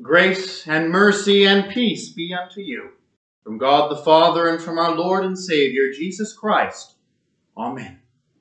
Grace and mercy and peace be unto you, from God the Father and from our Lord and Savior, Jesus Christ. Amen.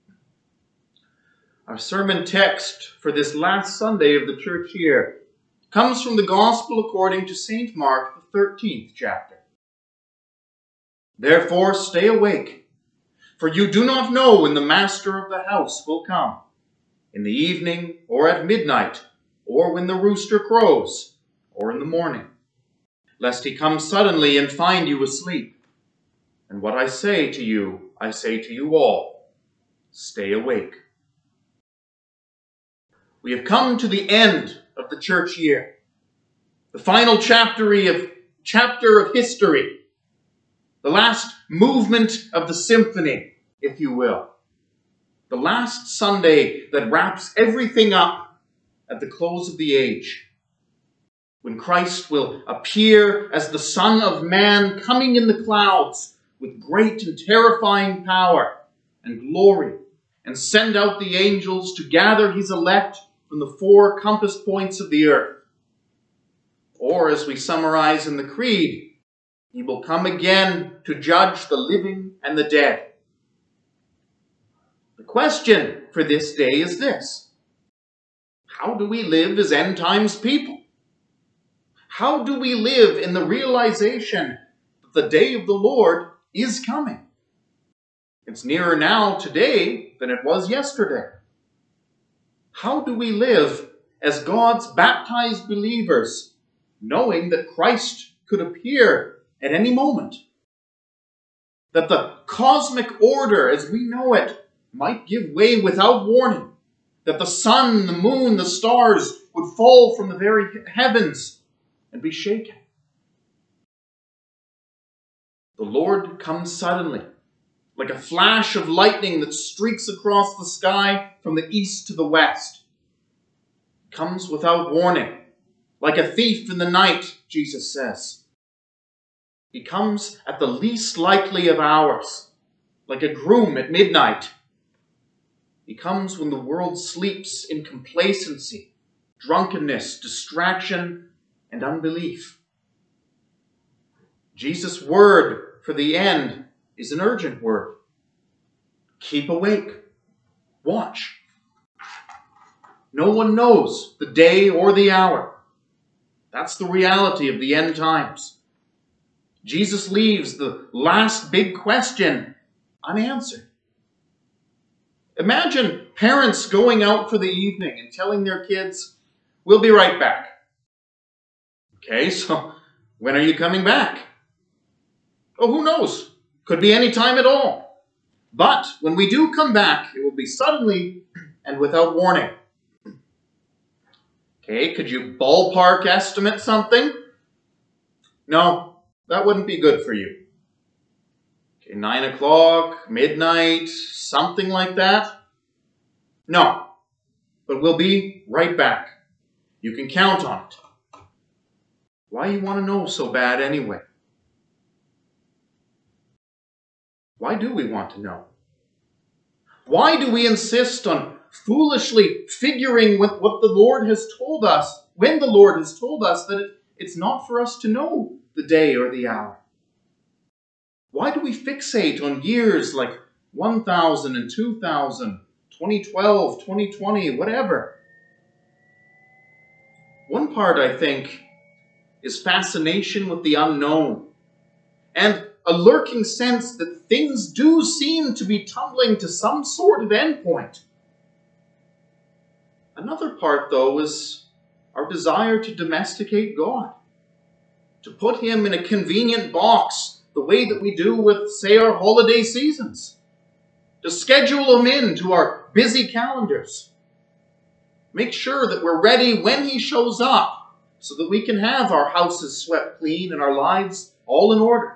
Our sermon text for this last Sunday of the church year comes from the Gospel according to St. Mark, the 13th chapter. Therefore stay awake, for you do not know when the master of the house will come, in the evening or at midnight, or when the rooster crows, or in the morning, lest he come suddenly and find you asleep. And what I say to you all, stay awake. We have come to the end of the church year, the final chapter of history, the last movement of the symphony, if you will, the last Sunday that wraps everything up at the close of the age, when Christ will appear as the Son of Man coming in the clouds with great and terrifying power and glory, and send out the angels to gather his elect from the four compass points of the earth. Or, as we summarize in the Creed, he will come again to judge the living and the dead. The question for this day is this: how do we live as end times people? How do we live in the realization that the day of the Lord is coming? It's nearer now today than it was yesterday. How do we live as God's baptized believers, knowing that Christ could appear at any moment? That the cosmic order as we know it might give way without warning. That the sun, the moon, the stars would fall from the very heavens and be shaken. The Lord comes suddenly, like a flash of lightning that streaks across the sky from the east to the west. He comes without warning, like a thief in the night, Jesus says. He comes at the least likely of hours, like a groom at midnight. He comes when the world sleeps in complacency, drunkenness, distraction, and unbelief. Jesus' word for the end is an urgent word. Keep awake. Watch. No one knows the day or the hour. That's the reality of the end times. Jesus leaves the last big question unanswered. Imagine parents going out for the evening and telling their kids, "We'll be right back." Okay, so when are you coming back? Oh, who knows? Could be any time at all. But when we do come back, it will be suddenly and without warning. Okay, could you ballpark estimate something? No, that wouldn't be good for you. Okay, 9 o'clock, midnight, something like that? No, but we'll be right back. You can count on it. Why you want to know so bad anyway? Why do we want to know? Why do we insist on foolishly figuring with what the Lord has told us, when the Lord has told us that it's not for us to know the day or the hour? Why do we fixate on years like 1000 and 2000, 2012, 2020, whatever? One part, I think, is fascination with the unknown, and a lurking sense that things do seem to be tumbling to some sort of endpoint. Another part, though, is our desire to domesticate God, to put him in a convenient box the way that we do with, say, our holiday seasons, to schedule him into our busy calendars, make sure that we're ready when he shows up, so that we can have our houses swept clean and our lives all in order.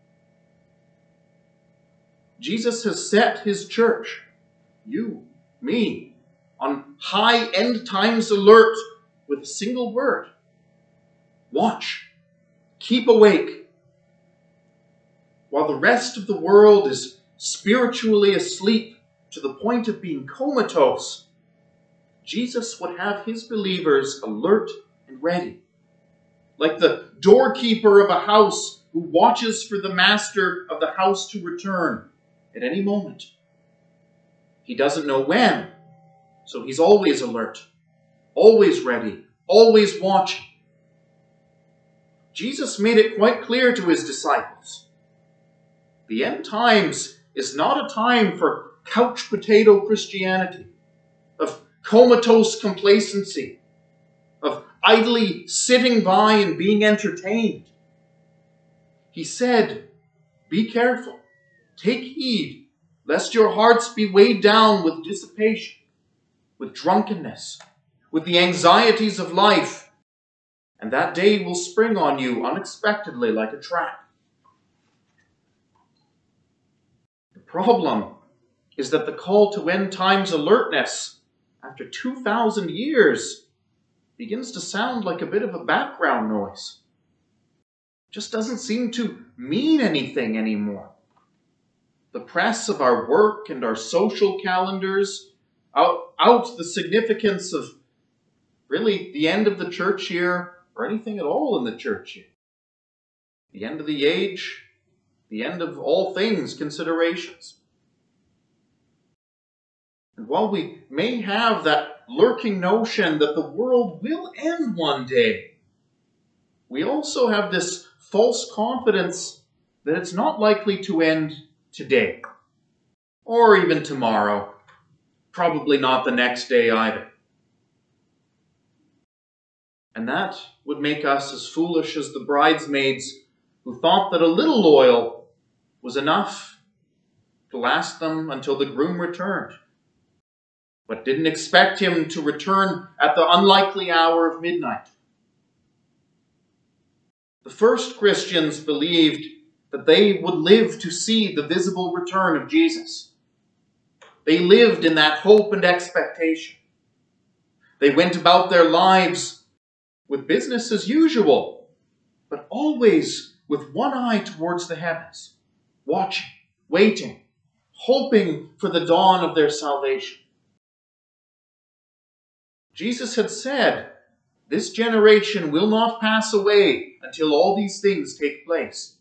Jesus has set his church, you, me, on high end times alert with a single word: watch, keep awake. While the rest of the world is spiritually asleep to the point of being comatose, Jesus would have his believers alert and ready, like the doorkeeper of a house who watches for the master of the house to return at any moment. He doesn't know when, so he's always alert, always ready, always watching. Jesus made it quite clear to his disciples. The end times is not a time for couch potato Christianity, of comatose complacency, of idly sitting by and being entertained. He said, "Be careful, take heed, lest your hearts be weighed down with dissipation, with drunkenness, with the anxieties of life, and that day will spring on you unexpectedly like a trap." The problem is that the call to end times alertness after 2,000 years begins to sound like a bit of a background noise. It just doesn't seem to mean anything anymore. The press of our work and our social calendars out the significance of really the end of the church year or anything at all in the church year. The end of the age, the end of all things considerations. And while we may have that lurking notion that the world will end one day, we also have this false confidence that it's not likely to end today, or even tomorrow, probably not the next day either. And that would make us as foolish as the bridesmaids who thought that a little oil was enough to last them until the groom returned, but didn't expect him to return at the unlikely hour of midnight. The first Christians believed that they would live to see the visible return of Jesus. They lived in that hope and expectation. They went about their lives with business as usual, but always with one eye towards the heavens, watching, waiting, hoping for the dawn of their salvation. Jesus had said, "This generation will not pass away until all these things take place."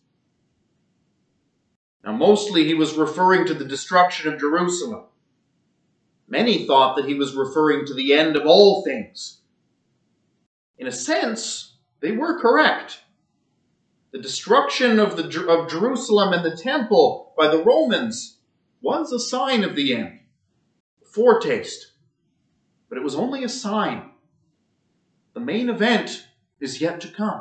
Now, mostly he was referring to the destruction of Jerusalem. Many thought that he was referring to the end of all things. In a sense, they were correct. The destruction of Jerusalem and the temple by the Romans was a sign of the end, a foretaste. But it was only a sign. The main event is yet to come.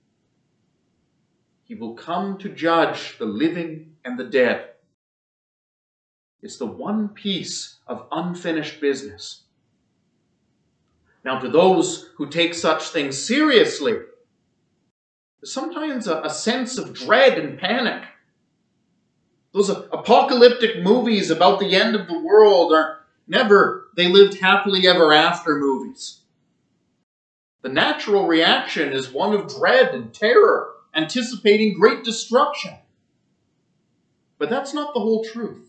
He will come to judge the living and the dead. It's the one piece of unfinished business. Now, to those who take such things seriously, there's sometimes a sense of dread and panic. Those apocalyptic movies about the end of the world are never "they lived happily ever after" movies. The natural reaction is one of dread and terror, anticipating great destruction. But that's not the whole truth.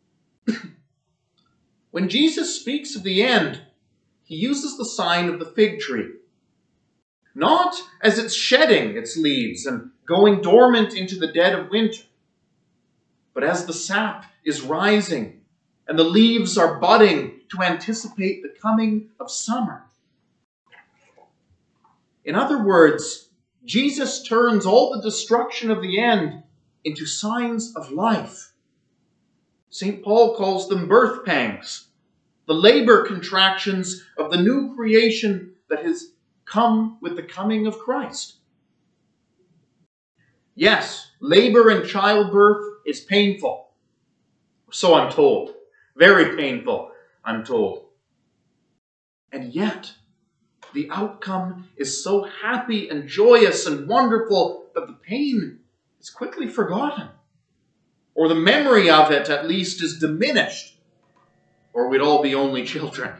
When Jesus speaks of the end, he uses the sign of the fig tree. Not as it's shedding its leaves and going dormant into the dead of winter, but as the sap is rising and the leaves are budding to anticipate the coming of summer. In other words, Jesus turns all the destruction of the end into signs of life. St. Paul calls them birth pangs, the labor contractions of the new creation that has come with the coming of Christ. Yes, labor and childbirth is painful. So I'm told. Very painful, I'm told. And yet, the outcome is so happy and joyous and wonderful that the pain is quickly forgotten. Or the memory of it, at least, is diminished. Or we'd all be only children.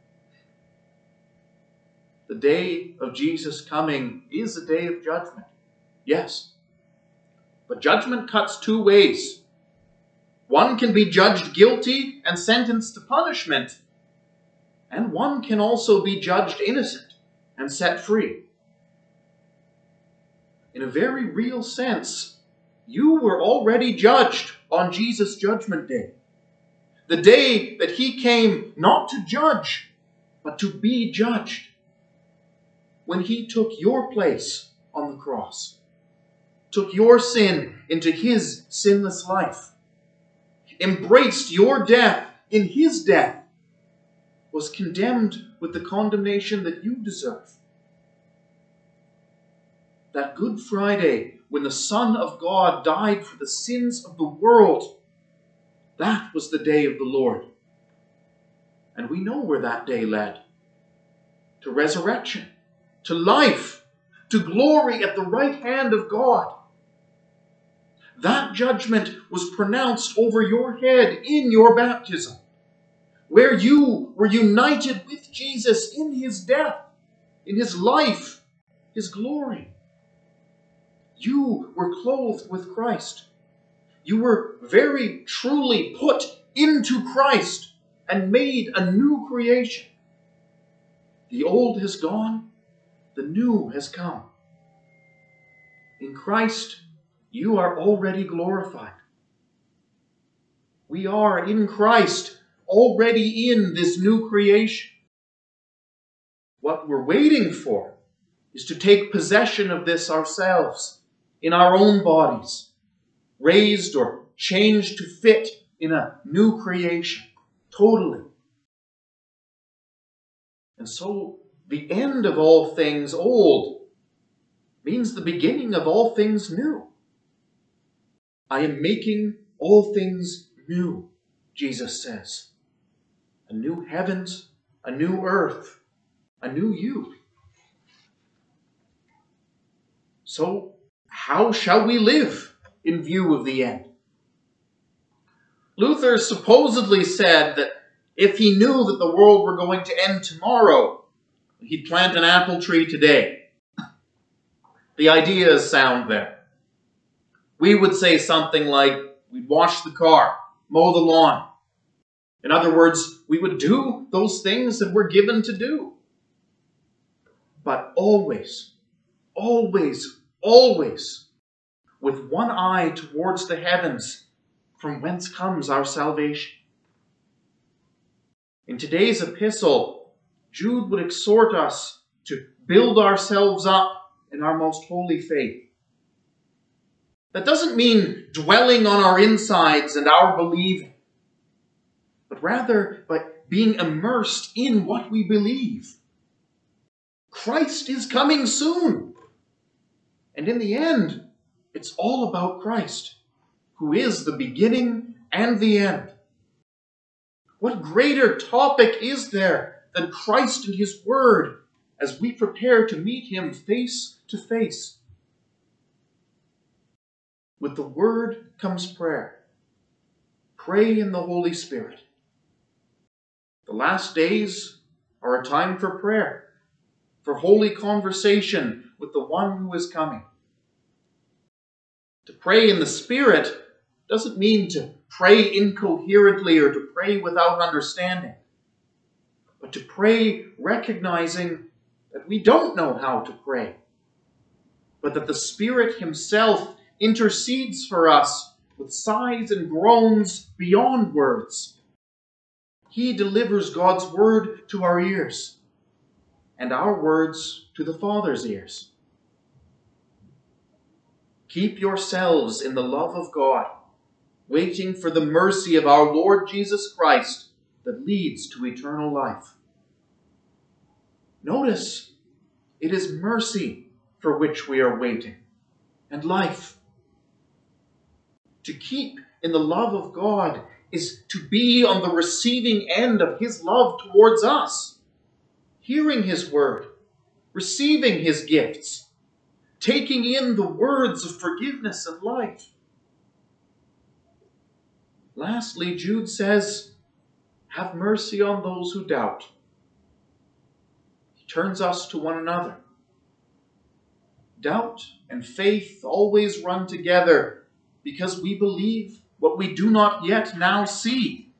The day of Jesus' coming is a day of judgment. Yes. But judgment cuts two ways. One can be judged guilty and sentenced to punishment, and one can also be judged innocent and set free. in a very real sense, you were already judged on Jesus' judgment day. The day that he came not to judge, but to be judged. When he took your place on the cross, took your sin into his sinless life, embraced your death in his death, was condemned with the condemnation that you deserve. That Good Friday, when the Son of God died for the sins of the world, that was the day of the Lord. And we know where that day led. To resurrection, to life, to glory at the right hand of God. That judgment was pronounced over your head in your baptism, where you were united with Jesus in his death, in his life, his glory. You were clothed with Christ. You were very truly put into Christ and made a new creation. The old has gone, the new has come. In Christ, you are already glorified. We are in Christ, already in this new creation. What we're waiting for is to take possession of this ourselves, in our own bodies, raised or changed to fit in a new creation, totally. And so the end of all things old means the beginning of all things new. I am making all things new, Jesus says. A new heavens, a new earth, a new you. So, how shall we live in view of the end? Luther supposedly said that if he knew that the world were going to end tomorrow, he'd plant an apple tree today. The idea is sound there. We would say something like, we'd wash the car, mow the lawn. In other words, we would do those things that we're given to do. But always, always, always, with one eye towards the heavens, from whence comes our salvation. In today's epistle, Jude would exhort us to build ourselves up in our most holy faith. That doesn't mean dwelling on our insides and our believing, but rather by being immersed in what we believe. Christ is coming soon. And in the end, it's all about Christ, who is the beginning and the end. What greater topic is there than Christ and his word as we prepare to meet him face to face? With the word comes prayer. Pray in the Holy Spirit. The last days are a time for prayer, for holy conversation with the one who is coming. To pray in the Spirit doesn't mean to pray incoherently or to pray without understanding, but to pray recognizing that we don't know how to pray, but that the Spirit himself intercedes for us with sighs and groans beyond words. He delivers God's word to our ears, and our words to the Father's ears. Keep yourselves in the love of God, waiting for the mercy of our Lord Jesus Christ that leads to eternal life. Notice, it is mercy for which we are waiting, and life. To keep in the love of God is to be on the receiving end of his love towards us, hearing his word, receiving his gifts, taking in the words of forgiveness and life. Lastly, Jude says, have mercy on those who doubt. He turns us to one another. Doubt and faith always run together because we believe what we do not yet now see.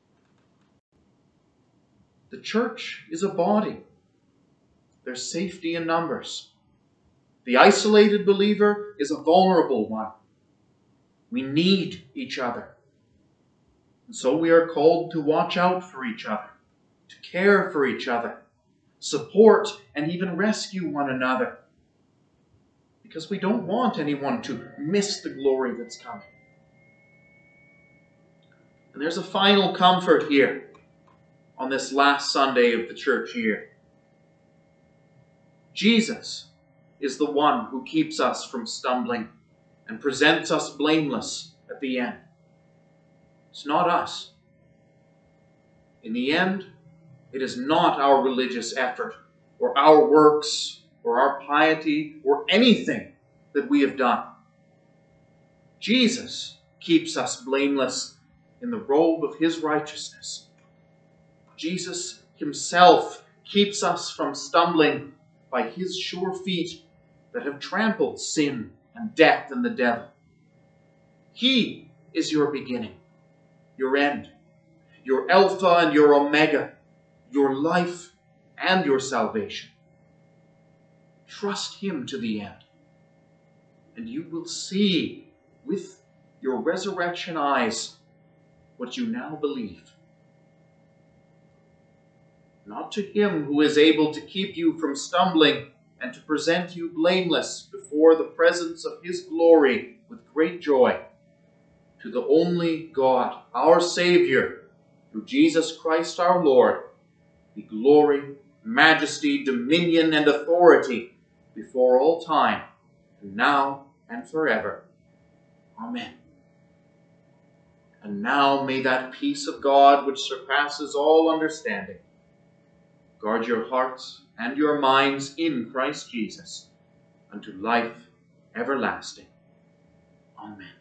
The church is a body. There's safety in numbers. The isolated believer is a vulnerable one. We need each other. And so we are called to watch out for each other, to care for each other, support and even rescue one another. Because we don't want anyone to miss the glory that's coming. And there's a final comfort here on this last Sunday of the church year. Jesus is the one who keeps us from stumbling and presents us blameless at the end. It's not us. In the end, it is not our religious effort or our works or our piety or anything that we have done. Jesus keeps us blameless in the robe of his righteousness. Jesus himself keeps us from stumbling by his sure feet that have trampled sin and death and the devil. He is your beginning, your end, your Alpha and your Omega, your life and your salvation. Trust him to the end, and you will see with your resurrection eyes what you now believe. Not to him who is able to keep you from stumbling and to present you blameless before the presence of his glory with great joy. To the only God, our Savior, through Jesus Christ our Lord, be glory, majesty, dominion, and authority before all time, and now and forever. Amen. And now may that peace of God which surpasses all understanding guard your hearts and your minds in Christ Jesus unto life everlasting. Amen.